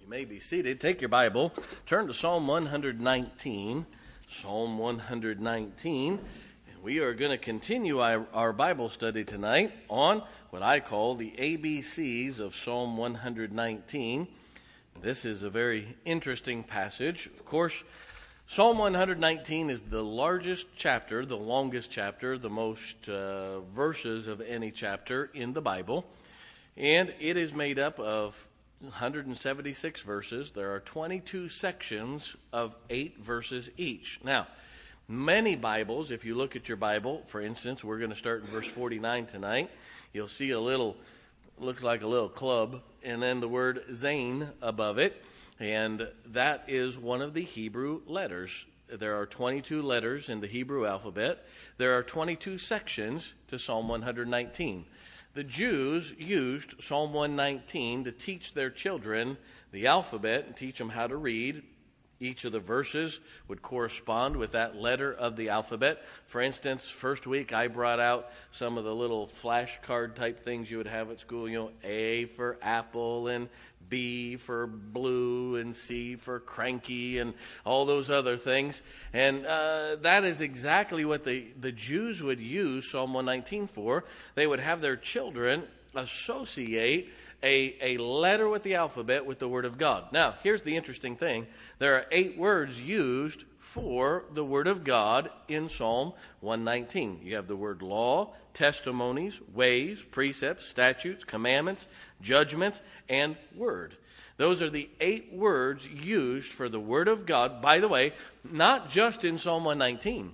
You may be seated. Take your Bible, turn to Psalm 119. Psalm 119. And we are going to continue our Bible study tonight on what I call the ABCs of Psalm 119. This is a very interesting passage. Of course, Psalm 119 is the largest chapter, the longest chapter, the most verses of any chapter in the Bible. And it is made up of 176 verses. There are 22 sections of 8 verses each. Now, many Bibles, if you look at your Bible, for instance, we're going to start in verse 49 tonight. You'll see a little, looks like a little club, and then the word Zain above it. And that is one of the Hebrew letters. There are 22 letters in the Hebrew alphabet. There are 22 sections to Psalm 119. The Jews used Psalm 119 to teach their children the alphabet and teach them how to read. Each of the verses would correspond with that letter of the alphabet. For instance, first week I brought out some of the little flashcard type things you would have at school. You know, A for apple and B for blue and C for cranky and all those other things. And that is exactly what the Jews would use Psalm 119 for. They would have their children associate a letter with the alphabet with the Word of God. Now, here's the interesting thing. There are 8 words used for the Word of God in Psalm 119. You have the word law, testimonies, ways, precepts, statutes, commandments, judgments, and word. Those are the 8 words used for the Word of God. By the way, not just in Psalm 119.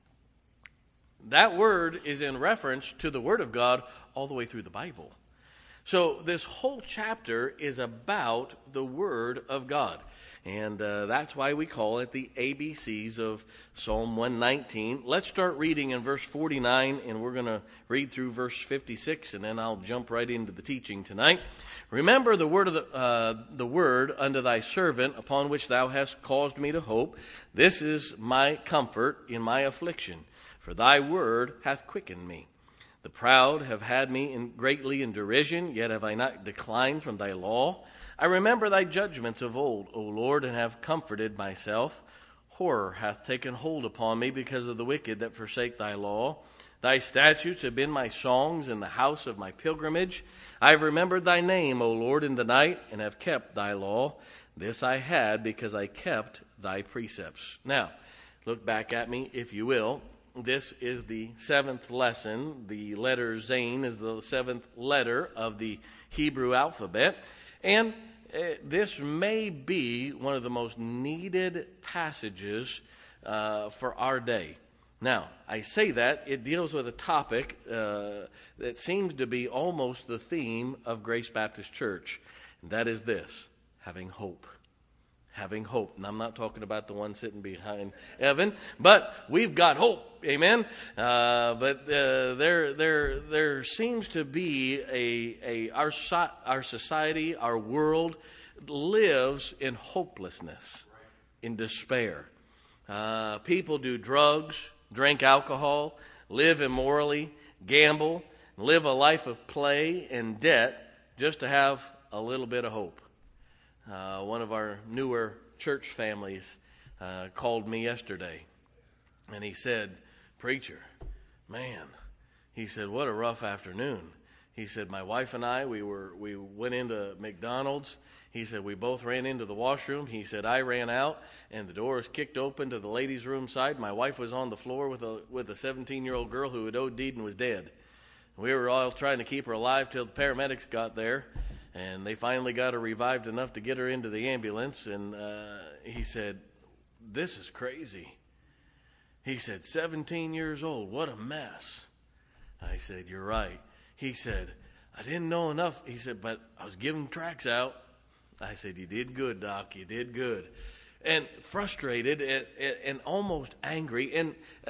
That word is in reference to the Word of God all the way through the Bible. So this whole chapter is about the Word of God. And that's why we call it the ABCs of Psalm 119. Let's start reading in verse 49, and we're going to read through verse 56, and then I'll jump right into the teaching tonight. Remember the word of the word unto thy servant, upon which thou hast caused me to hope. This is my comfort in my affliction, for thy word hath quickened me. The proud have had me greatly in derision, yet have I not declined from thy law. I remember thy judgments of old, O Lord, and have comforted myself. Horror hath taken hold upon me because of the wicked that forsake thy law. Thy statutes have been my songs in the house of my pilgrimage. I have remembered thy name, O Lord, in the night, and have kept thy law. This I had because I kept thy precepts. Now, look back at me, if you will. This is the 7th lesson. The letter Zain is the 7th letter of the Hebrew alphabet. And this may be one of the most needed passages for our day. Now, I say that, it deals with a topic that seems to be almost the theme of Grace Baptist Church. And that is this: having hope. Having hope. And I'm not talking about the one sitting behind Evan, but we've got hope. Amen. But there seems to be our society, our world lives in hopelessness, in despair. People do drugs, drink alcohol, live immorally, gamble, live a life of play and debt just to have a little bit of hope. One of our newer church families called me yesterday, and he said, "Preacher, man," he said, "what a rough afternoon." He said, "My wife and I, we went into McDonald's." He said, "We both ran into the washroom." He said, "I ran out, and the door was kicked open to the ladies' room side. My wife was on the floor with a 17-year-old girl who had OD'd and was dead. We were all trying to keep her alive till the paramedics got there. And they finally got her revived enough to get her into the ambulance." And he said, "This is crazy." He said, 17 years old, what a mess. I said, "You're right." He said, "I didn't know enough." He said, "But I was giving tracts out." I said, "You did good, Doc. You did good." And frustrated and almost angry. And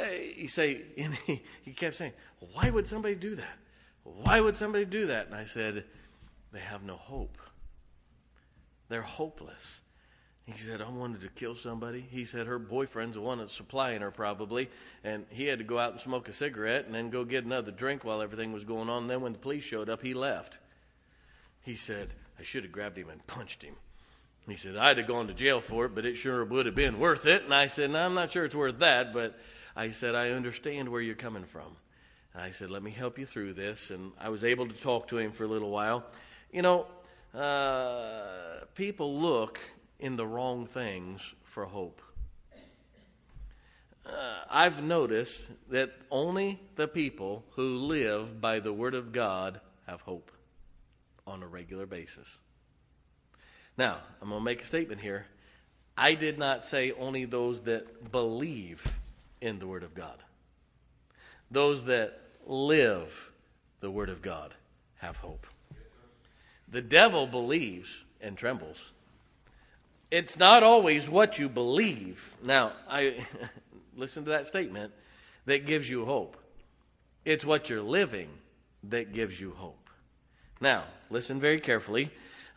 he kept saying, "Why would somebody do that? Why would somebody do that?" And I said, "They have no hope. They're hopeless." He said, "I wanted to kill somebody." He said her boyfriend's the one that's supplying her probably, and he had to go out and smoke a cigarette and then go get another drink while everything was going on. And then when the police showed up, he left. He said, "I should have grabbed him and punched him." He said, I'd have gone to jail for it, but it sure would have been worth it. And I said, no, I'm not sure it's worth that, but I said, I understand where you're coming from. And I said, let me help you through this. And I was able to talk to him for a little while. You know, people look in the wrong things for hope. I've noticed that only the people who live by the Word of God have hope on a regular basis. Now, I'm going to make a statement here. I did not say only those that believe in the Word of God. Those that live the Word of God have hope. The devil believes and trembles. It's not always what you believe. Now, I listen to that statement, that gives you hope. It's what you're living that gives you hope. Now, listen very carefully.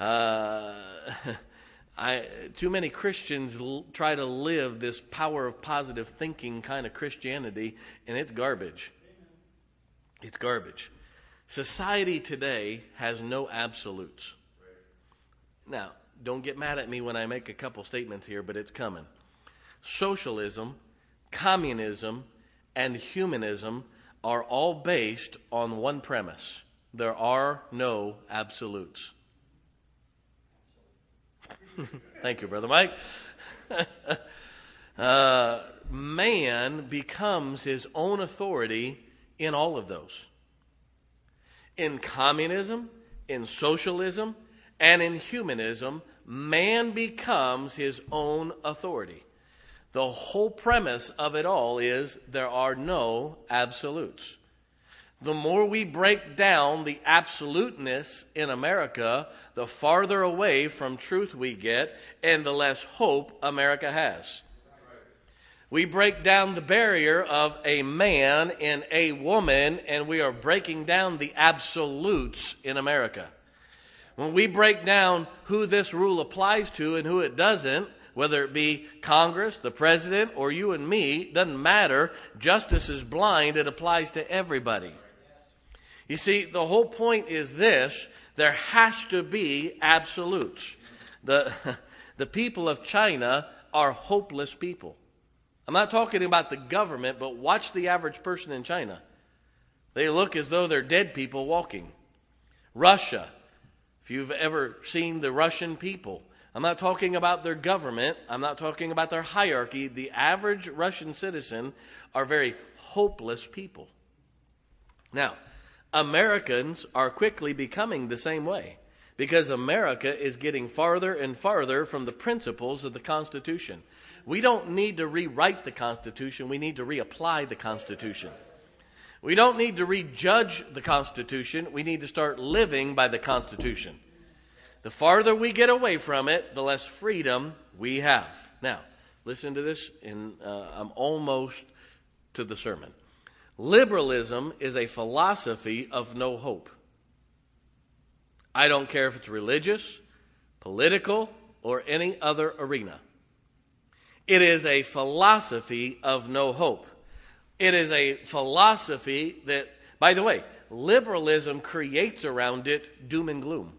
Too many Christians try to live this power of positive thinking kind of Christianity, and it's garbage. It's garbage. Society today has no absolutes. Now, don't get mad at me when I make a couple statements here, but it's coming. Socialism, communism, and humanism are all based on one premise. There are no absolutes. Thank you, Brother Mike. Man becomes his own authority in all of those. In communism, in socialism, and in humanism, man becomes his own authority. The whole premise of it all is there are no absolutes. The more we break down the absoluteness in America, the farther away from truth we get and the less hope America has. We break down the barrier of a man and a woman, and we are breaking down the absolutes in America. When we break down who this rule applies to and who it doesn't, whether it be Congress, the president, or you and me, doesn't matter. Justice is blind. It applies to everybody. You see, the whole point is this: there has to be absolutes. The people of China are hopeless people. I'm not talking about the government, but watch the average person in China. They look as though they're dead people walking. Russia, if you've ever seen the Russian people, I'm not talking about their government. I'm not talking about their hierarchy. The average Russian citizen are very hopeless people. Now, Americans are quickly becoming the same way because America is getting farther and farther from the principles of the Constitution. We don't need to rewrite the Constitution. We need to reapply the Constitution. We don't need to rejudge the Constitution. We need to start living by the Constitution. The farther we get away from it, the less freedom we have. Now, listen to this, and I'm almost to the sermon. Liberalism is a philosophy of no hope. I don't care if it's religious, political, or any other arena. It is a philosophy of no hope. It is a philosophy that, by the way, liberalism creates around it doom and gloom.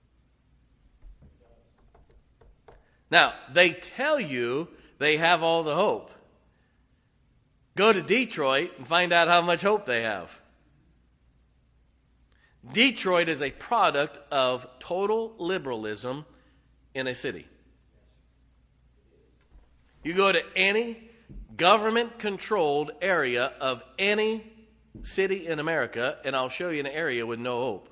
Now, they tell you they have all the hope. Go to Detroit and find out how much hope they have. Detroit is a product of total liberalism in a city. You go to any government-controlled area of any city in America, and I'll show you an area with no hope.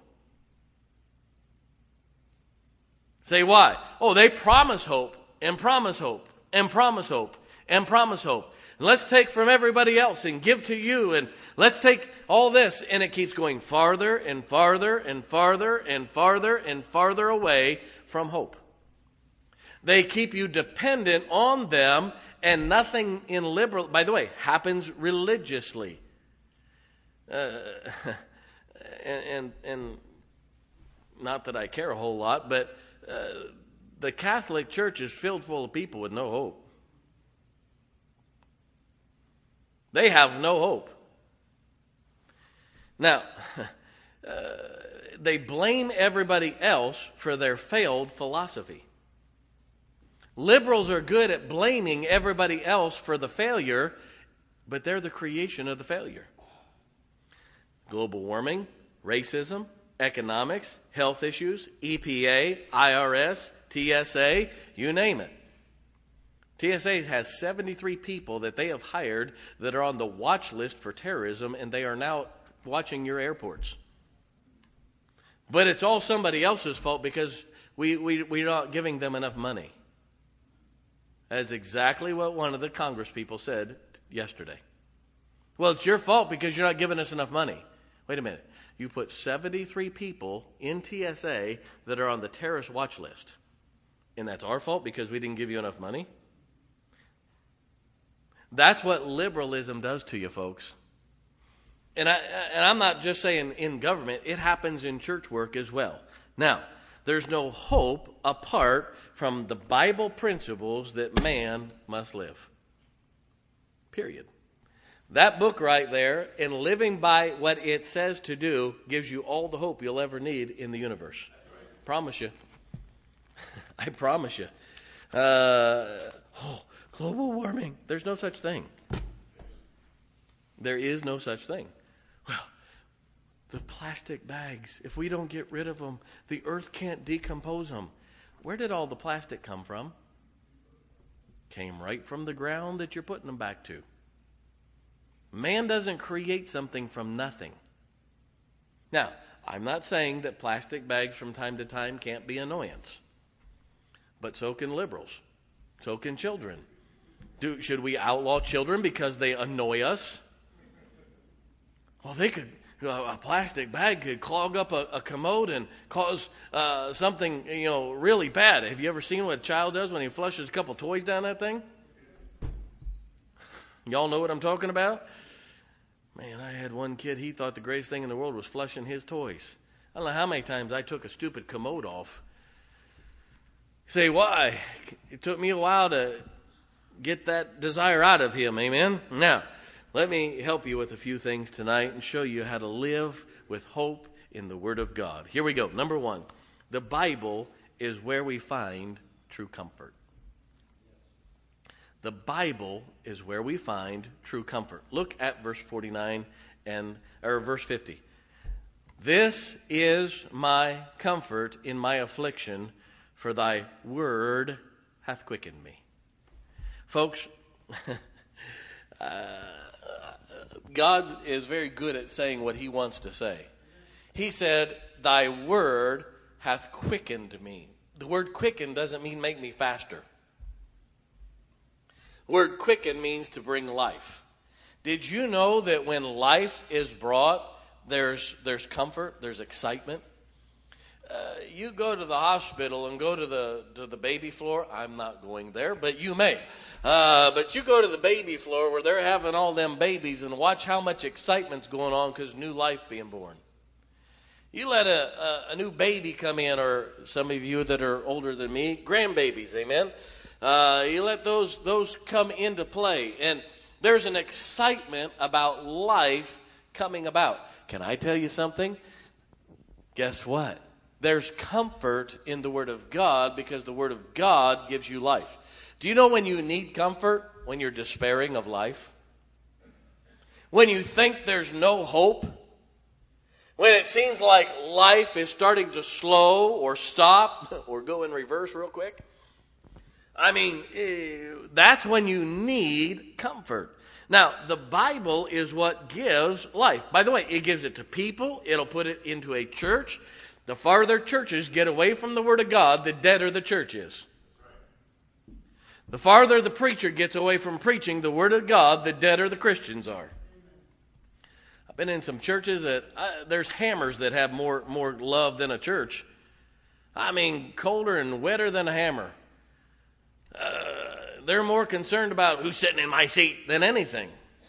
Say why? Oh, they promise hope, and promise hope, and promise hope, and promise hope. Let's take from everybody else and give to you, and let's take all this, and it keeps going farther and farther and farther and farther and farther away from hope. They keep you dependent on them, and nothing in liberal, by the way, happens religiously. And not that I care a whole lot, but the Catholic Church is filled full of people with no hope. They have no hope. Now, they blame everybody else for their failed philosophy. Liberals are good at blaming everybody else for the failure, but they're the creation of the failure. Global warming, racism, economics, health issues, EPA, IRS, TSA, you name it. TSA has 73 people that they have hired that are on the watch list for terrorism, and they are now watching your airports. But it's all somebody else's fault because we're not giving them enough money. That's exactly what one of the Congress people said yesterday. Well, it's your fault because you're not giving us enough money. Wait a minute. You put 73 people in TSA that are on the terrorist watch list. And that's our fault because we didn't give you enough money? That's what liberalism does to you, folks. And I'm not just saying in government. It happens in church work as well. Now, there's no hope apart from the Bible principles that man must live. Period. That book right there, and living by what it says to do, gives you all the hope you'll ever need in the universe. Promise you. I promise you. Global warming. There's no such thing. There is no such thing. Well, the plastic bags, if we don't get rid of them, the earth can't decompose them. Where did all the plastic come from? Came right from the ground that you're putting them back to. Man doesn't create something from nothing. Now, I'm not saying that plastic bags from time to time can't be annoyance. But so can liberals. So can children. Should we outlaw children because they annoy us? Well, a plastic bag could clog up a commode and cause something, really bad. Have you ever seen what a child does when he flushes a couple toys down that thing? Y'all know what I'm talking about? Man, I had one kid, he thought the greatest thing in the world was flushing his toys. I don't know how many times I took a stupid commode off. Say, why? It took me a while to get that desire out of him, amen? Now, let me help you with a few things tonight and show you how to live with hope in the Word of God. Here we go. Number one, the Bible is where we find true comfort. The Bible is where we find true comfort. Look at verse 49 or verse 50. This is my comfort in my affliction, for thy word hath quickened me. Folks, God is very good at saying what he wants to say. He said, thy word hath quickened me. The word quicken doesn't mean make me faster. The word quicken means to bring life. Did you know that when life is brought, there's comfort, there's excitement? You go to the hospital and go to the baby floor. I'm not going there, but you may. But you go to the baby floor where they're having all them babies and watch how much excitement's going on because new life being born. You let a new baby come in, or some of you that are older than me, grandbabies, amen? You let those come into play, and there's an excitement about life coming about. Can I tell you something? Guess what? There's comfort in the Word of God because the Word of God gives you life. Do you know when you need comfort? When you're despairing of life? When you think there's no hope? When it seems like life is starting to slow or stop or go in reverse real quick? I mean, that's when you need comfort. Now, the Bible is what gives life. By the way, it gives it to people. It'll put it into a church. The farther churches get away from the Word of God, the deader the church is. The farther the preacher gets away from preaching the Word of God, the deader the Christians are. I've been in some churches that there's hammers that have more love than a church. I mean, colder and wetter than a hammer. They're more concerned about who's sitting in my seat than anything.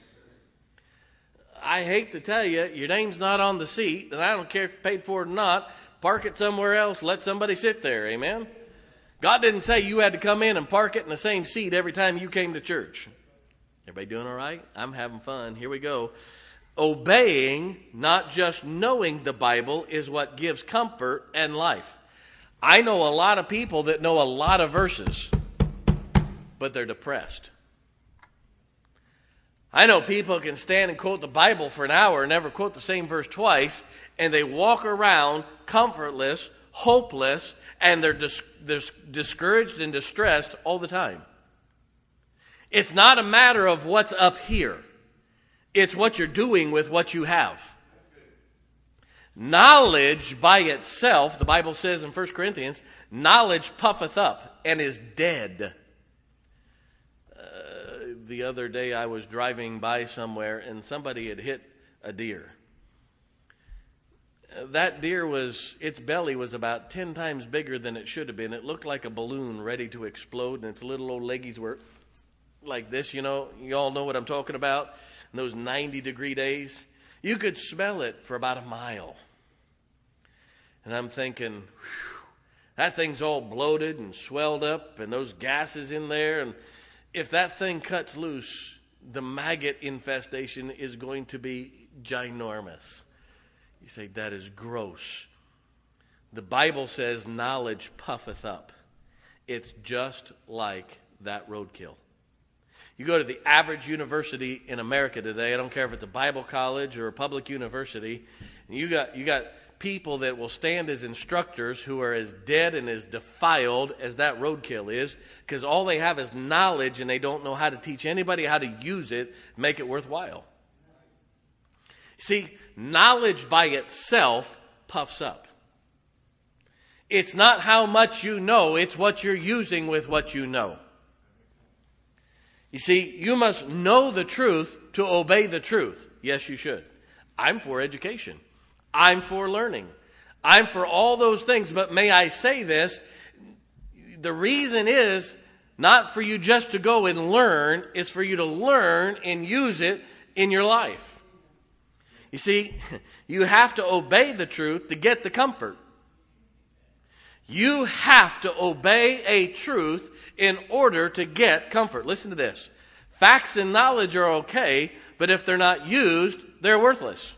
I hate to tell you, your name's not on the seat, and I don't care if you paid for it or not. Park it somewhere else. Let somebody sit there. Amen? God didn't say you had to come in and park it in the same seat every time you came to church. Everybody doing all right? I'm having fun. Here we go. Obeying, not just knowing the Bible, is what gives comfort and life. I know a lot of people that know a lot of verses. but they're depressed. I know people can stand and quote the Bible for an hour and never quote the same verse twice, and they walk around comfortless, hopeless, and they're discouraged and distressed all the time. It's not a matter of what's up here. It's what you're doing with what you have. Knowledge by itself, the Bible says in 1 Corinthians, knowledge puffeth up and is dead. The other day I was driving by somewhere and somebody had hit a deer. That deer its belly was about 10 times bigger than it should have been. It looked like a balloon ready to explode, and its little old leggies were like this, you all know what I'm talking about. In those 90-degree days, you could smell it for about a mile. And I'm thinking, whew, that thing's all bloated and swelled up, and those gases in there, and if that thing cuts loose, the maggot infestation is going to be ginormous. You say, that is gross. The Bible says knowledge puffeth up. It's just like that roadkill. You go to the average university in America today, I don't care if it's a Bible college or a public university, and you got people that will stand as instructors who are as dead and as defiled as that roadkill is, because all they have is knowledge and they don't know how to teach anybody how to use it, make it worthwhile. See, knowledge by itself puffs up. It's not how much you know, it's what you're using with what you know. You see, you must know the truth to obey the truth. Yes, you should. I'm for education. I'm for learning. I'm for all those things. But may I say this, the reason is not for you just to go and learn, it's for you to learn and use it in your life. You see, you have to obey the truth to get the comfort. You have to obey a truth in order to get comfort. Listen to this. Facts and knowledge are okay, but if they're not used, they're worthless.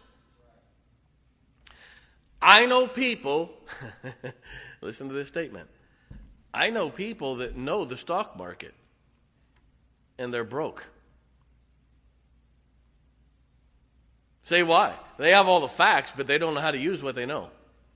I know people, listen to this statement. I know people that know the stock market, and they're broke. Say why? They have all the facts, but they don't know how to use what they know.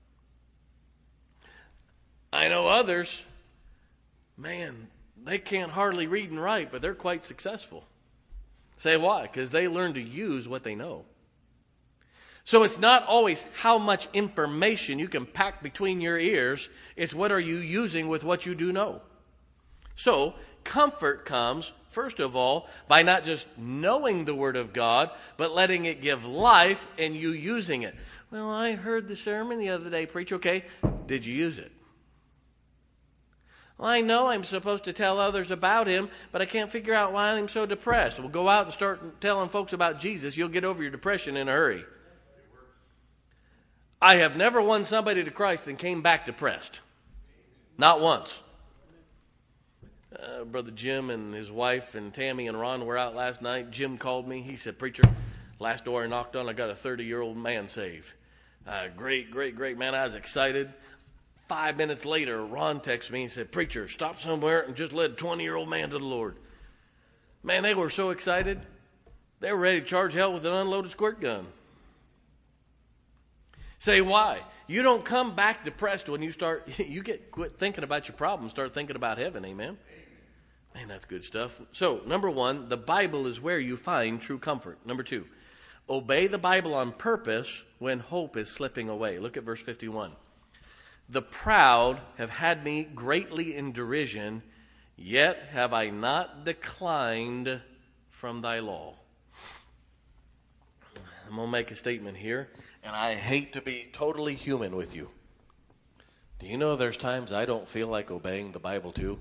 I know others, man, they can't hardly read and write, but they're quite successful. Say why? Because they learn to use what they know. So it's not always how much information you can pack between your ears. It's what are you using with what you do know. So comfort comes, first of all, by not just knowing the Word of God, but letting it give life and you using it. Well, I heard the sermon the other day, preach. Okay, did you use it? Well, I know I'm supposed to tell others about Him, but I can't figure out why I'm so depressed. Well, go out and start telling folks about Jesus. You'll get over your depression in a hurry. I have never won somebody to Christ and came back depressed. Not once. Brother Jim and his wife and Tammy and Ron were out last night. Jim called me. He said, "Preacher, last door I knocked on, I got a 30-year-old man saved." Great man. I was excited. 5 minutes later, Ron texted me and said, "Preacher, stop somewhere and just led a 20-year-old man to the Lord." Man, they were so excited. They were ready to charge hell with an unloaded squirt gun. Say why? You don't come back depressed when you quit thinking about your problems, start thinking about heaven, amen? Man, that's good stuff. So, number one, the Bible is where you find true comfort. Number two, obey the Bible on purpose when hope is slipping away. Look at verse 51. The proud have had me greatly in derision, yet have I not declined from thy law. I'm going to make a statement here, and I hate to be totally human with you. Do you know there's times I don't feel like obeying the Bible too?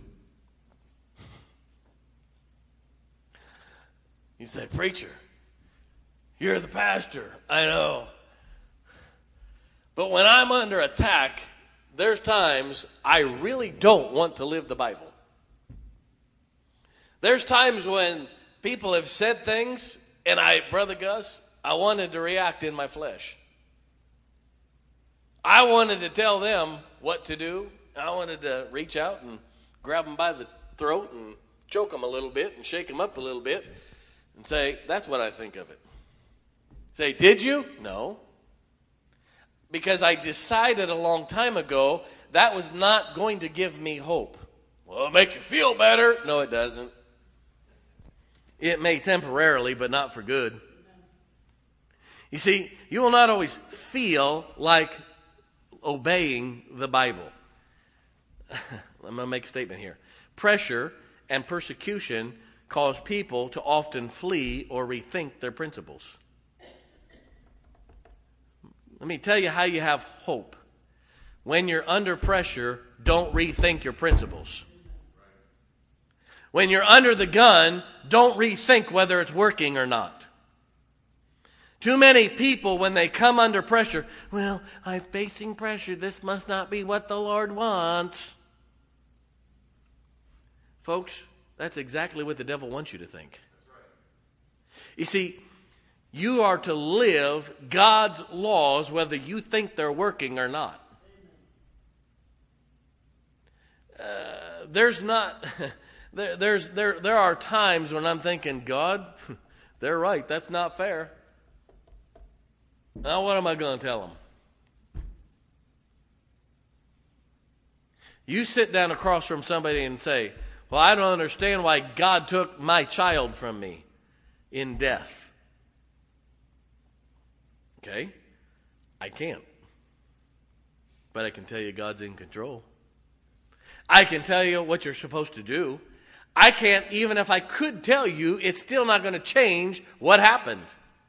You say, "Preacher, you're the pastor." I know. But when I'm under attack, there's times I really don't want to live the Bible. There's times when people have said things, and Brother Gus, I wanted to react in my flesh. I wanted to tell them what to do. I wanted to reach out and grab them by the throat and choke them a little bit and shake them up a little bit and say, that's what I think of it. Say, did you? No. Because I decided a long time ago that was not going to give me hope. Well, it'll make you feel better. No, it doesn't. It may temporarily, but not for good. You see, you will not always feel like obeying the Bible. I'm going to make a statement here. Pressure and persecution cause people to often flee or rethink their principles. Let me tell you how you have hope. When you're under pressure, don't rethink your principles. When you're under the gun, don't rethink whether it's working or not. Too many people, when they come under pressure, well, I'm facing pressure. This must not be what the Lord wants. Folks, that's exactly what the devil wants you to think. You see, you are to live God's laws whether you think they're working or not. There are times when I'm thinking, God, they're right. That's not fair. Now what am I going to tell them? You sit down across from somebody and say, well, I don't understand why God took my child from me in death. Okay? I can't. But I can tell you God's in control. I can tell you what you're supposed to do. I can't, even if I could tell you, it's still not going to change what happened.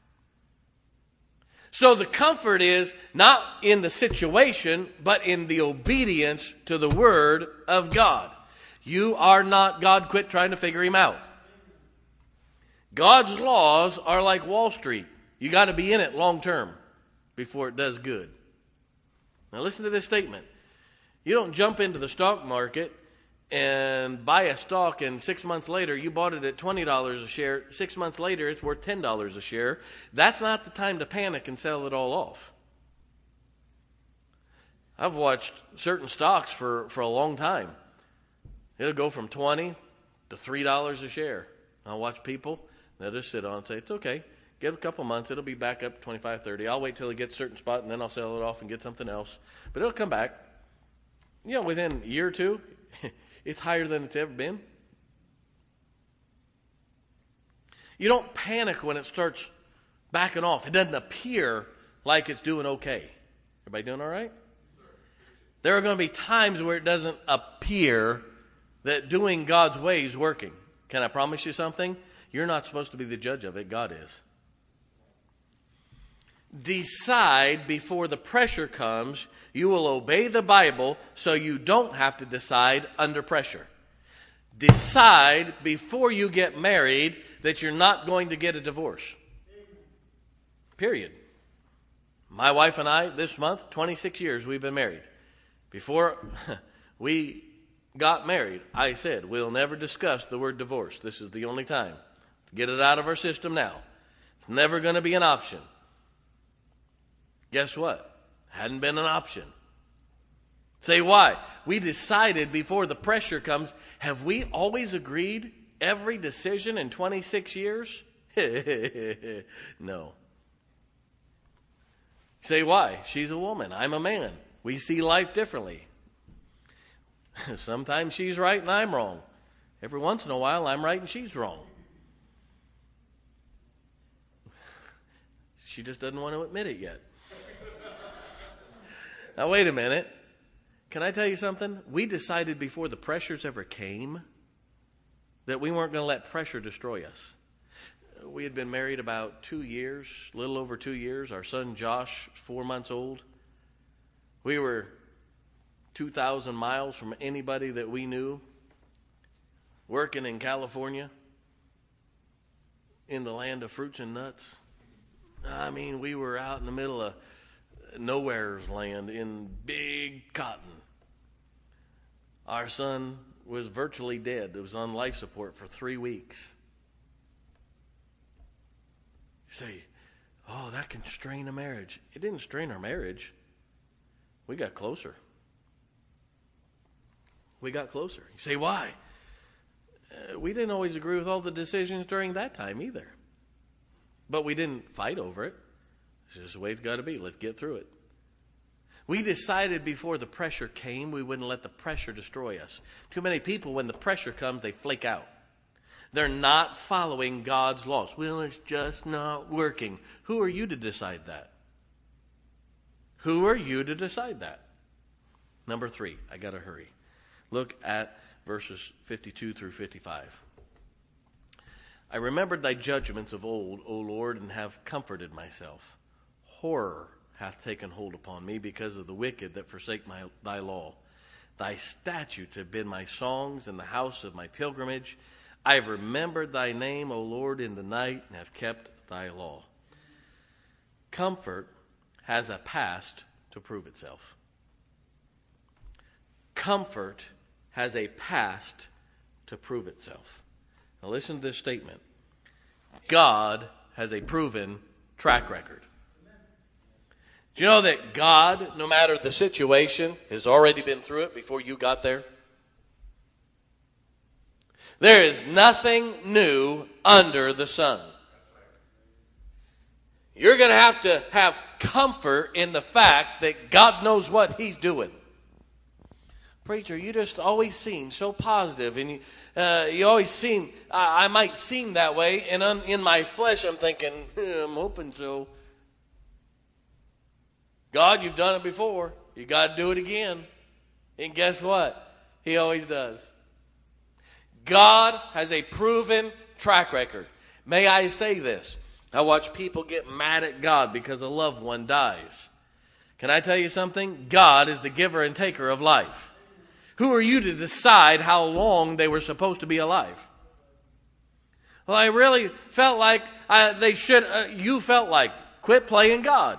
So the comfort is not in the situation, but in the obedience to the Word of God. You are not God. Quit trying to figure Him out. God's laws are like Wall Street. You got to be in it long term before it does good. Now listen to this statement. You don't jump into the stock market and buy a stock, and 6 months later you bought it at $20 a share. 6 months later it's worth $10 a share. That's not the time to panic and sell it all off. I've watched certain stocks for a long time. It'll go from $20 to $3 a share. I'll watch people, they'll just sit on and say, it's okay. Give it a couple months, it'll be back up to 25, 30. I'll wait till it gets a certain spot, and then I'll sell it off and get something else. But it'll come back. You know, within a year or two, it's higher than it's ever been. You don't panic when it starts backing off. It doesn't appear like it's doing okay. Everybody doing all right? There are going to be times where it doesn't appear that doing God's way is working. Can I promise you something? You're not supposed to be the judge of it. God is. Decide before the pressure comes. You will obey the Bible so you don't have to decide under pressure. Decide before you get married that you're not going to get a divorce. Period. My wife and I, this month, 26 years we've been married. Before we got married, I said, we'll never discuss the word divorce. This is the only time. To get it out of our system now. It's never going to be an option. Guess what? Hadn't been an option. Say why? We decided before the pressure comes. Have we always agreed every decision in 26 years? No. Say why? She's a woman. I'm a man. We see life differently. Sometimes she's right and I'm wrong. Every once in a while I'm right and she's wrong. She just doesn't want to admit it yet. Now, wait a minute. Can I tell you something? We decided before the pressures ever came that we weren't going to let pressure destroy us. We had been married about 2 years, a little over 2 years. Our son Josh, 4 months old. We were 2,000 miles from anybody that we knew, working in California, in the land of fruits and nuts. I mean, we were out in the middle of nowhere's land in big cotton. Our son was virtually dead. It was on life support for 3 weeks. You say, oh, that can strain a marriage. It didn't strain our marriage. We got closer. We got closer. You say, why? We didn't always agree with all the decisions during that time either. But we didn't fight over it. It's just the way it's got to be. Let's get through it. We decided before the pressure came, we wouldn't let the pressure destroy us. Too many people, when the pressure comes, they flake out. They're not following God's laws. Well, it's just not working. Who are you to decide that? Who are you to decide that? Number 3, I got to hurry. Look at verses 52 through 55. I remembered thy judgments of old, O Lord, and have comforted myself. Horror hath taken hold upon me because of the wicked that forsake thy law. Thy statutes have been my songs in the house of my pilgrimage. I have remembered thy name, O Lord, in the night, and have kept thy law. Comfort has a past to prove itself. Comfort has a past to prove itself. Now listen to this statement. God has a proven track record. Do you know that God, no matter the situation, has already been through it before you got there? There is nothing new under the sun. You're going to have comfort in the fact that God knows what he's doing. Preacher, you just always seem so positive, and you always seem, I might seem that way, and in my flesh I'm thinking, I'm hoping so. God, you've done it before. You got to do it again. And guess what? He always does. God has a proven track record. May I say this? I watch people get mad at God because a loved one dies. Can I tell you something? God is the giver and taker of life. Who are you to decide how long they were supposed to be alive? Well, I really felt like you felt like, quit playing God.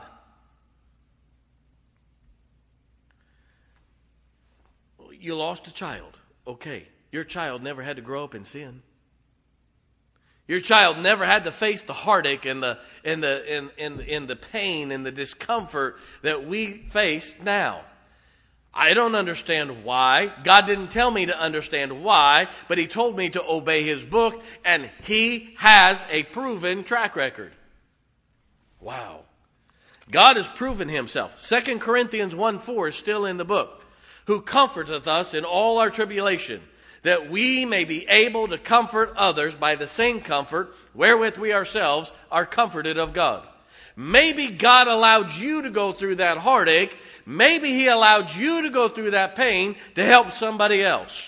You lost a child. Okay. Your child never had to grow up in sin. Your child never had to face the heartache and the pain and the discomfort that we face now. I don't understand why. God didn't tell me to understand why, but he told me to obey his book, and he has a proven track record. Wow. God has proven himself. 2 Corinthians 1:4 is still in the book. Who comforteth us in all our tribulation, that we may be able to comfort others by the same comfort wherewith we ourselves are comforted of God. Maybe God allowed you to go through that heartache. Maybe he allowed you to go through that pain to help somebody else.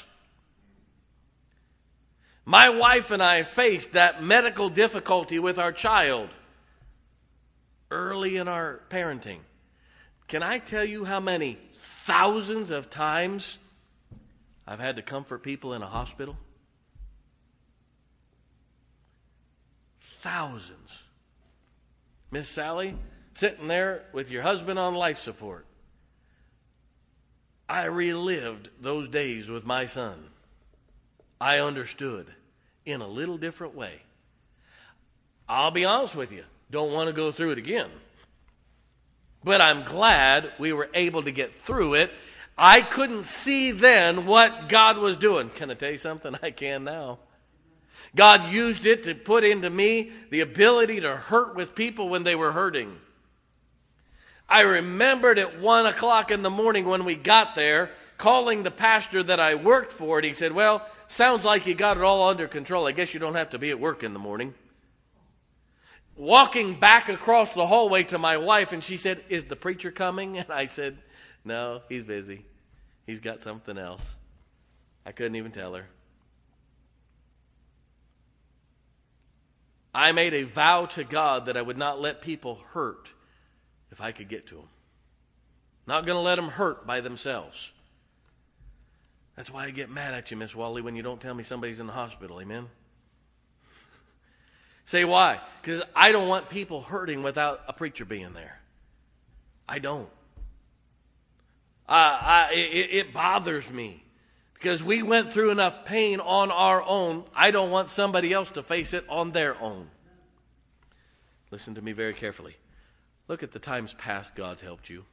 My wife and I faced that medical difficulty with our child early in our parenting. Can I tell you how many thousands of times I've had to comfort people in a hospital? Thousands. Miss Sally, sitting there with your husband on life support. I relived those days with my son. I understood in a little different way. I'll be honest with you, don't want to go through it again. But I'm glad we were able to get through it. I couldn't see then what God was doing. Can I tell you something? I can now. God used it to put into me the ability to hurt with people when they were hurting. I remembered at 1 o'clock in the morning when we got there, calling the pastor that I worked for, and he said, well, sounds like you got it all under control. I guess you don't have to be at work in the morning. Walking back across the hallway to my wife, and she said, is the preacher coming? And I said, no, he's busy. He's got something else. I couldn't even tell her. I made a vow to God that I would not let people hurt if I could get to them. Not going to let them hurt by themselves. That's why I get mad at you, Miss Wally, when you don't tell me somebody's in the hospital. Amen? Say why? Because I don't want people hurting without a preacher being there. I don't. It bothers me. Because we went through enough pain on our own. I don't want somebody else to face it on their own. Listen to me very carefully. Look at the times past God's helped you.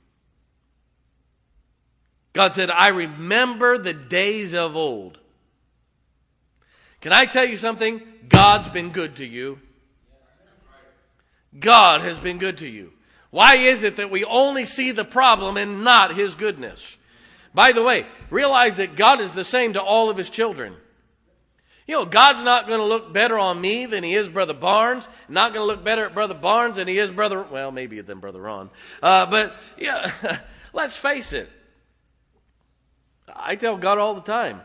God said, I remember the days of old. Can I tell you something? God's been good to you. God has been good to you. Why is it that we only see the problem and not His goodness? By the way, realize that God is the same to all of His children. You know, God's not going to look better on me than He is Brother Barnes. Not going to look better at Brother Barnes than He is maybe than Brother Ron. But, yeah, let's face it. I tell God all the time,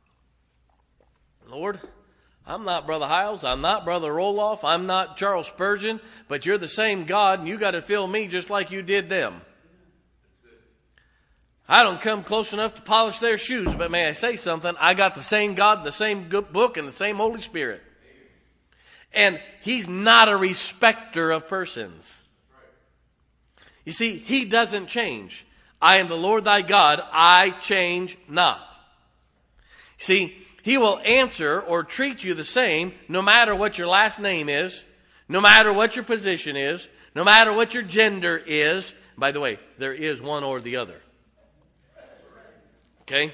Lord, I'm not Brother Hiles. I'm not Brother Roloff. I'm not Charles Spurgeon. But you're the same God, and you got to fill me just like you did them. I don't come close enough to polish their shoes, but may I say something? I got the same God, the same good book, and the same Holy Spirit. And He's not a respecter of persons. You see, He doesn't change. I am the Lord thy God, I change not. See, He will answer or treat you the same no matter what your last name is, no matter what your position is, no matter what your gender is. By the way, there is one or the other. Okay?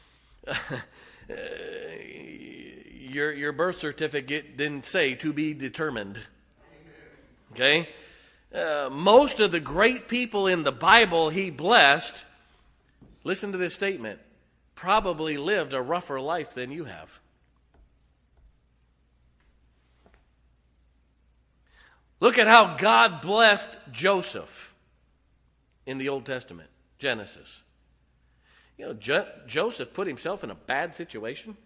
Your birth certificate didn't say to be determined. Okay? Most of the great people in the Bible He blessed, listen to this statement, probably lived a rougher life than you have. Look at how God blessed Joseph in the Old Testament, Genesis. You know, Joseph put himself in a bad situation.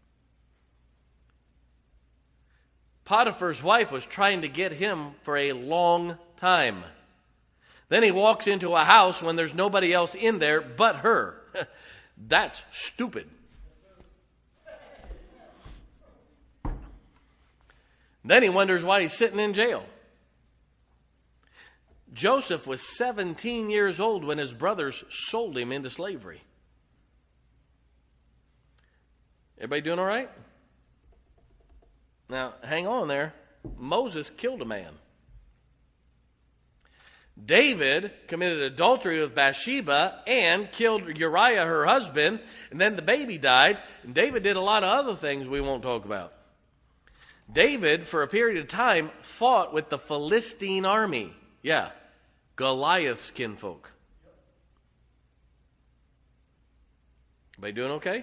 Potiphar's wife was trying to get him for a long time. Then he walks into a house when there's nobody else in there but her. That's stupid. Then he wonders why he's sitting in jail. Joseph was 17 years old when his brothers sold him into slavery. Everybody doing all right? Now, hang on there. Moses killed a man. David committed adultery with Bathsheba and killed Uriah, her husband, and then the baby died. And David did a lot of other things we won't talk about. David, for a period of time, fought with the Philistine army. Yeah, Goliath's kinfolk. Everybody doing okay?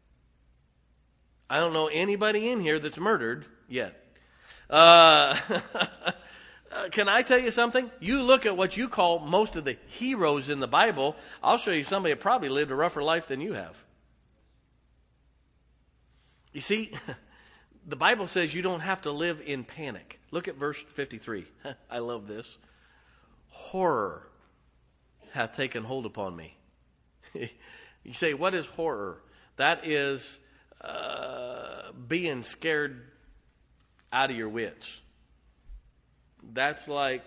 I don't know anybody in here that's murdered yet. Can I tell you something? You look at what you call most of the heroes in the Bible, I'll show you somebody that probably lived a rougher life than you have. You see, the Bible says you don't have to live in panic. Look at verse 53. I love this. Horror hath taken hold upon me. You say, what is horror? That is being scared out of your wits. That's like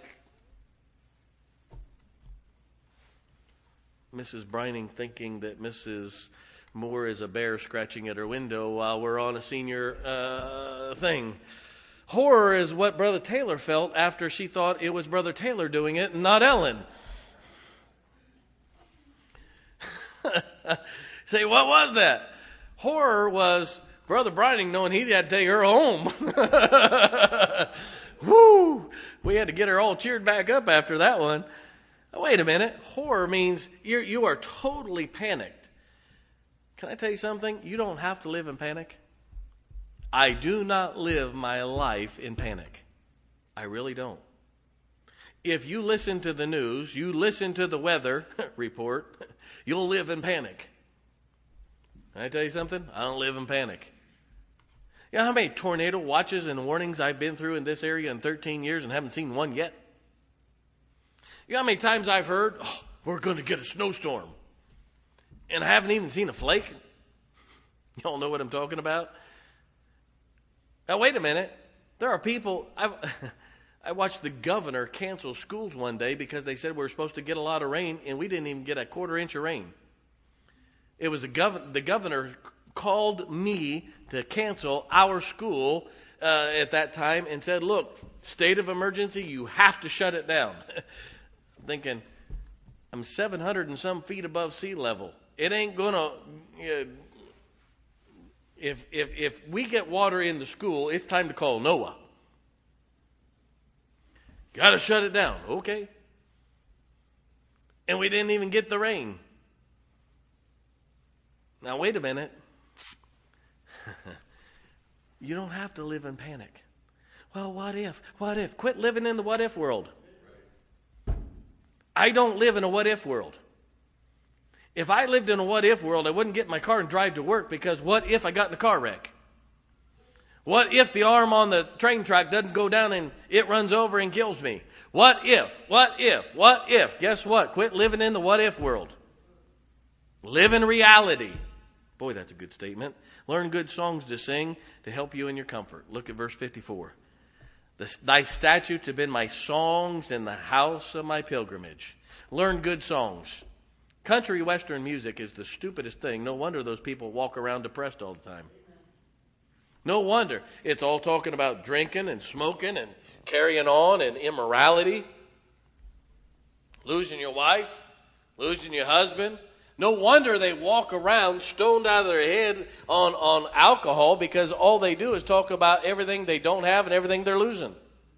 Mrs. Brining thinking that Mrs. Moore is a bear scratching at her window while we're on a senior thing. Horror is what Brother Taylor felt after she thought it was Brother Taylor doing it and not Ellen. Say, what was that? Horror was Brother Brining knowing he had to take her home. Woo! We had to get her all cheered back up after that one. Wait a minute. Horror means you are totally panicked. Can I tell you something? You don't have to live in panic. I do not live my life in panic. I really don't. If you listen to the news, you listen to the weather report, you'll live in panic. Can I tell you something? I don't live in panic. You know how many tornado watches and warnings I've been through in this area in 13 years and haven't seen one yet? You know how many times I've heard, we're going to get a snowstorm, and I haven't even seen a flake? Y'all know what I'm talking about? Now, wait a minute. There are people, I watched the governor cancel schools one day because they said we were supposed to get a lot of rain, and we didn't even get a quarter inch of rain. It was the governor called me to cancel our school at that time and said, look, state of emergency, you have to shut it down. I'm thinking, I'm 700 and some feet above sea level. It ain't going to, If we get water in the school, it's time to call Noah. Got to shut it down. Okay. And we didn't even get the rain. Now, wait a minute. You don't have to live in panic. Well, what if? What if? Quit living in the what if world. I don't live in a what if world. If I lived in a what if world, I wouldn't get in my car and drive to work, because what if I got in a car wreck? What if the arm on the train track doesn't go down and it runs over and kills me? What if? What if? What if? Guess what? Quit living in the what if world. Live in reality. Boy, that's a good statement. Learn good songs to sing to help you in your comfort. Look at verse 54. Thy statutes have been my songs in the house of my pilgrimage. Learn good songs. Country western music is the stupidest thing. No wonder those people walk around depressed all the time. No wonder. It's all talking about drinking and smoking and carrying on and immorality. Losing your wife. Losing your husband. No wonder they walk around stoned out of their head on alcohol, because all they do is talk about everything they don't have and everything they're losing.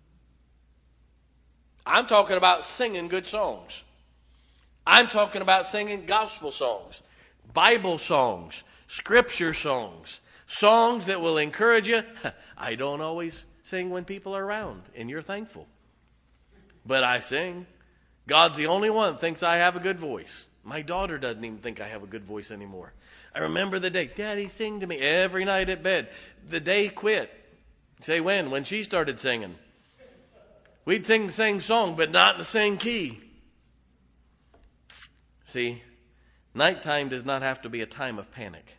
I'm talking about singing good songs. I'm talking about singing gospel songs, Bible songs, scripture songs, songs that will encourage you. I don't always sing when people are around, and you're thankful. But I sing. God's the only one that thinks I have a good voice. My daughter doesn't even think I have a good voice anymore. I remember the day, Daddy, sing to me every night at bed. The day quit. Say when? When she started singing. We'd sing the same song, but not in the same key. See, nighttime does not have to be a time of panic.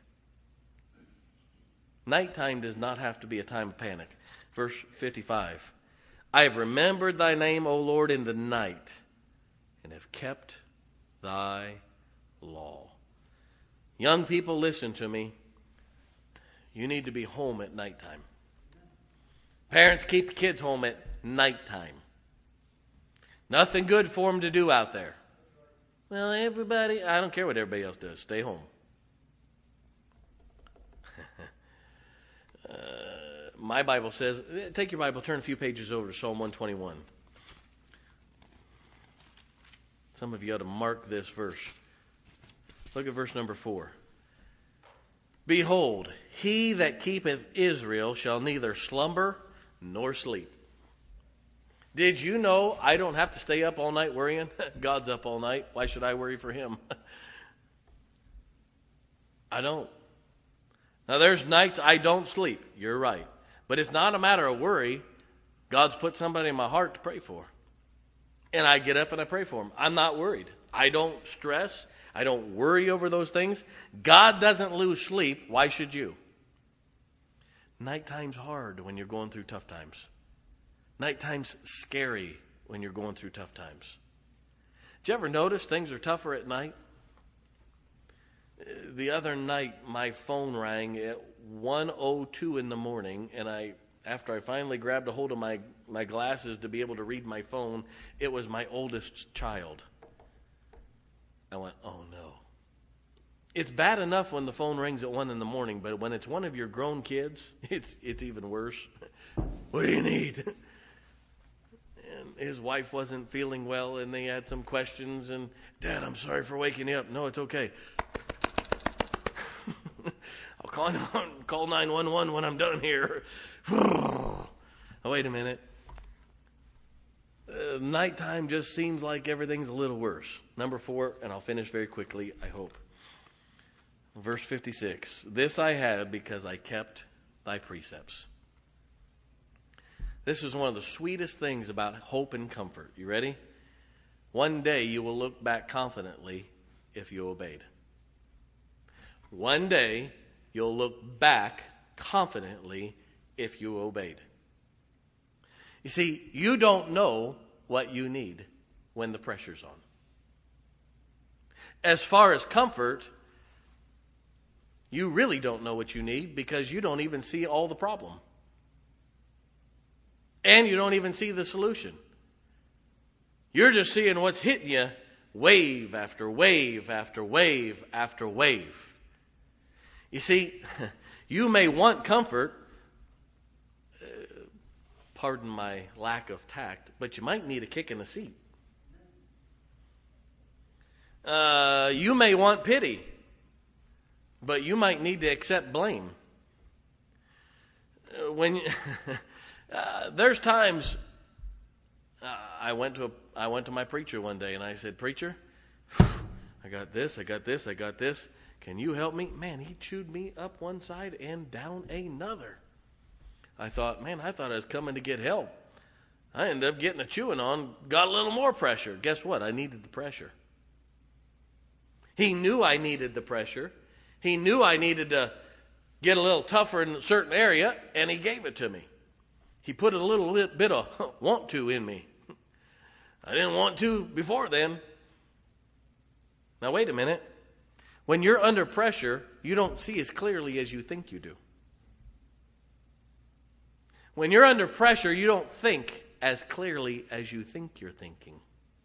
Nighttime does not have to be a time of panic. Verse 55. I have remembered thy name, O Lord, in the night, and have kept thy law. Young people, listen to me. You need to be home at nighttime. Parents, keep your kids home at nighttime. Nothing good for them to do out there. Well, everybody, I don't care what everybody else does. Stay home. My Bible says, take your Bible, turn a few pages over to Psalm 121. Some of you ought to mark this verse. Look at verse number 4. Behold, he that keepeth Israel shall neither slumber nor sleep. Did you know I don't have to stay up all night worrying? God's up all night. Why should I worry for him? I don't. Now, there's nights I don't sleep. You're right. But it's not a matter of worry. God's put somebody in my heart to pray for. And I get up and I pray for them. I'm not worried. I don't stress. I don't worry over those things. God doesn't lose sleep. Why should you? Nighttime's hard when you're going through tough times. Nighttime's scary when you're going through tough times. Did you ever notice things are tougher at night? The other night, my phone rang at 1:02 in the morning, and after I finally grabbed a hold of my glasses to be able to read my phone, it was my oldest child. I went, oh no. It's bad enough when the phone rings at 1 in the morning, but when it's one of your grown kids, it's even worse. What do you need? And his wife wasn't feeling well, and they had some questions, and Dad, I'm sorry for waking you up. No, it's okay. I'll call 911 when I'm done here. Oh, wait a minute. Nighttime just seems like everything's a little worse. Number 4, and I'll finish very quickly, I hope. Verse 56. This I had because I kept thy precepts. This is one of the sweetest things about hope and comfort. You ready? One day you will look back confidently if you obeyed. One day you'll look back confidently if you obeyed. You see, you don't know what you need when the pressure's on. As far as comfort, you really don't know what you need because you don't even see all the problem. And you don't even see the solution. You're just seeing what's hitting you wave after wave after wave after wave. You see, You may want comfort, pardon my lack of tact, but you might need a kick in the seat. You may want pity, but you might need to accept blame. There's times I went to my preacher one day and I said, "Preacher, I got this. Can you help me?" Man, he chewed me up one side and down another. I thought I was coming to get help. I ended up getting a chewing on, got a little more pressure. Guess what? I needed the pressure. He knew I needed the pressure. He knew I needed to get a little tougher in a certain area, and he gave it to me. He put a little bit of want to in me. I didn't want to before then. Now, wait a minute. When you're under pressure, you don't see as clearly as you think you do. When you're under pressure, you don't think as clearly as you think you're thinking.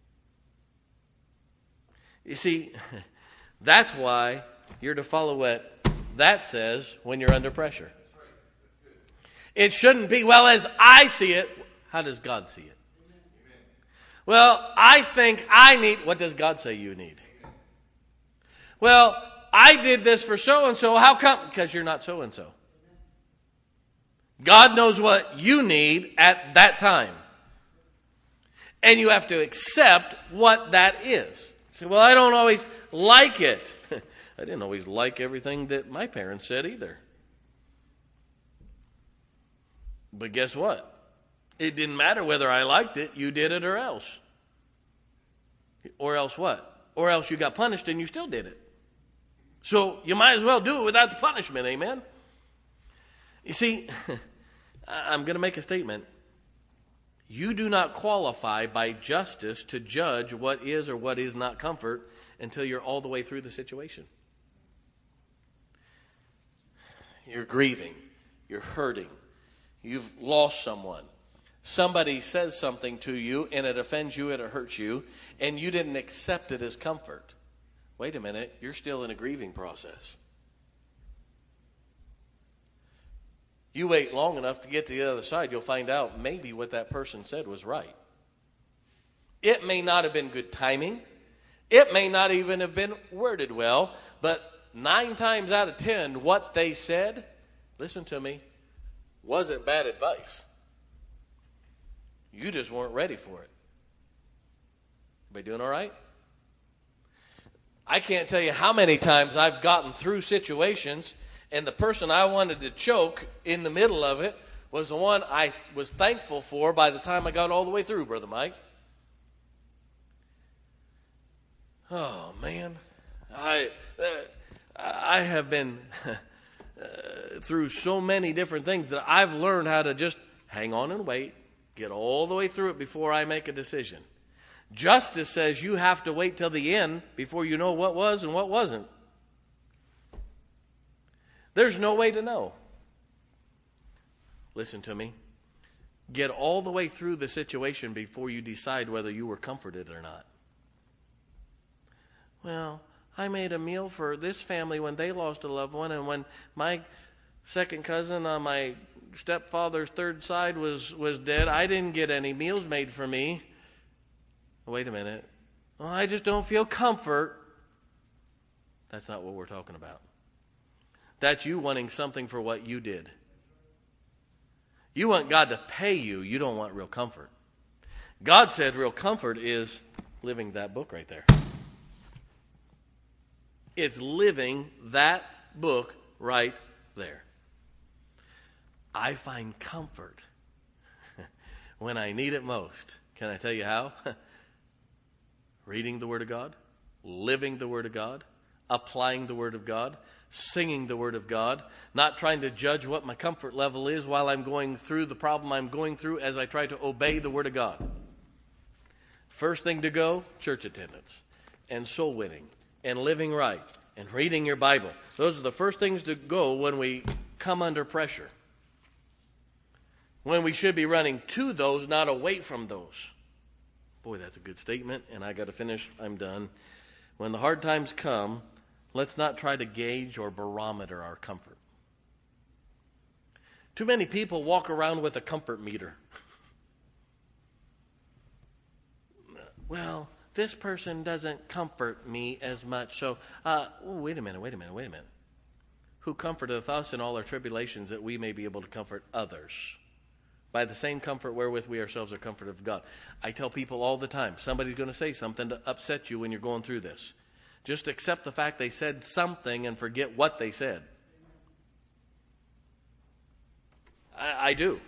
You see, that's why you're to follow what that says when you're under pressure. It shouldn't be, well, as I see it, how does God see it? Well, I think I need, what does God say you need? Well, I did this for so-and-so, how come? Because you're not so-and-so. God knows what you need at that time. And you have to accept what that is. Say, well, I don't always like it. I didn't always like everything that my parents said either. But guess what? It didn't matter whether I liked it, you did it or else. Or else what? Or else you got punished and you still did it. So you might as well do it without the punishment, amen? You see, I'm going to make a statement. You do not qualify by justice to judge what is or what is not comfort until you're all the way through the situation. You're grieving. You're hurting. You've lost someone. Somebody says something to you and it offends you and it hurts you and you didn't accept it as comfort. Wait a minute, you're still in a grieving process. You wait long enough to get to the other side, you'll find out maybe what that person said was right. It may not have been good timing. It may not even have been worded well, but 9 times out of 10, what they said, listen to me, wasn't bad advice. You just weren't ready for it. Everybody doing all right? I can't tell you how many times I've gotten through situations and the person I wanted to choke in the middle of it was the one I was thankful for by the time I got all the way through, Brother Mike. Oh, man. I have been through so many different things that I've learned how to just hang on and wait, get all the way through it before I make a decision. Justice says you have to wait till the end before you know what was and what wasn't. There's no way to know. Listen to me. Get all the way through the situation before you decide whether you were comforted or not. Well, I made a meal for this family when they lost a loved one, and when my second cousin on my stepfather's third side was dead, I didn't get any meals made for me. Wait a minute. Well, I just don't feel comfort. That's not what we're talking about. That's you wanting something for what you did. You want God to pay you. You don't want real comfort. God said real comfort is living that book right there. It's living that book right there. I find comfort when I need it most. Can I tell you how? Reading the Word of God, living the Word of God, applying the Word of God, singing the Word of God, not trying to judge what my comfort level is while I'm going through the problem I'm going through as I try to obey the Word of God. First thing to go, church attendance and soul winning and living right and reading your Bible. Those are the first things to go when we come under pressure. When we should be running to those, not away from those. Boy, that's a good statement, and I got to finish. I'm done. When the hard times come, let's not try to gauge or barometer our comfort. Too many people walk around with a comfort meter. Well, this person doesn't comfort me as much. So, wait a minute. Who comforteth us in all our tribulations, that we may be able to comfort others by the same comfort wherewith we ourselves are comforted of God. I tell people all the time, somebody's going to say something to upset you when you're going through this. Just accept the fact they said something and forget what they said. I do.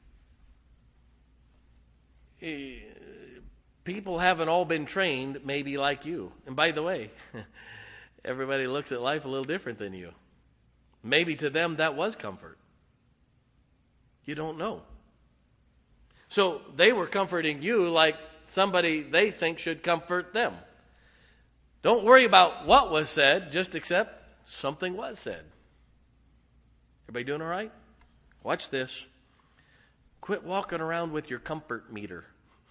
People haven't all been trained maybe like you. And by the way, everybody looks at life a little different than you. Maybe to them that was comfort. You don't know. So they were comforting you like somebody they think should comfort them. Don't worry about what was said, just accept something was said. Everybody doing all right? Watch this. Quit walking around with your comfort meter.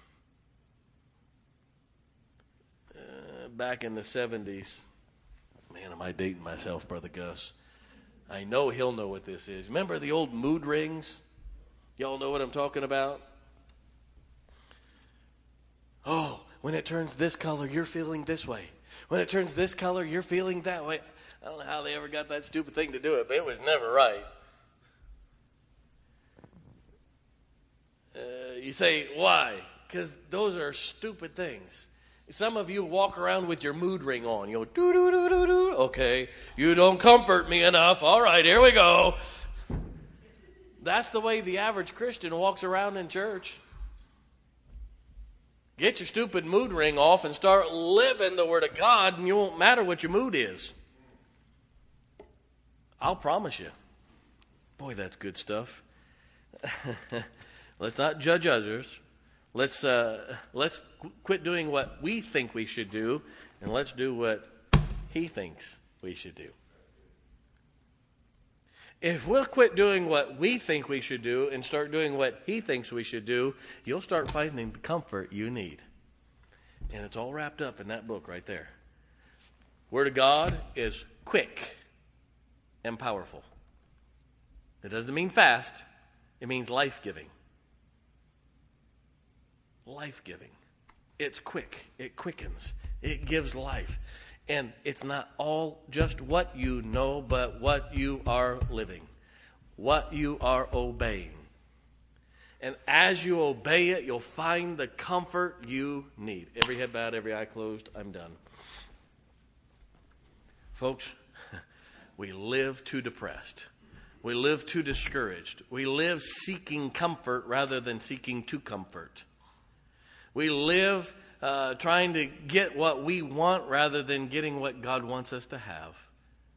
Back in the 70s, man, am I dating myself, Brother Gus? I know he'll know what this is. Remember the old mood rings? Y'all know what I'm talking about? Oh, when it turns this color, you're feeling this way. When it turns this color, you're feeling that way. I don't know how they ever got that stupid thing to do it, but it was never right. You say, why? Because those are stupid things. Some of you walk around with your mood ring on. You go, do-do-do-do-do. Okay, you don't comfort me enough. All right, here we go. That's the way the average Christian walks around in church. Get your stupid mood ring off and start living the Word of God, and you won't matter what your mood is. I'll promise you. Boy, that's good stuff. Let's not judge others. Let's quit doing what we think we should do, and let's do what He thinks we should do. If we'll quit doing what we think we should do and start doing what He thinks we should do, you'll start finding the comfort you need. And it's all wrapped up in that book right there. Word of God is quick and powerful. It doesn't mean fast. It means life-giving. Life-giving. It's quick. It quickens. It gives life. And it's not all just what you know, but what you are living, what you are obeying. And as you obey it, you'll find the comfort you need. Every head bowed, every eye closed. I'm done. Folks, we live too depressed. We live too discouraged. We live seeking comfort rather than seeking to comfort. We live trying to get what we want rather than getting what God wants us to have.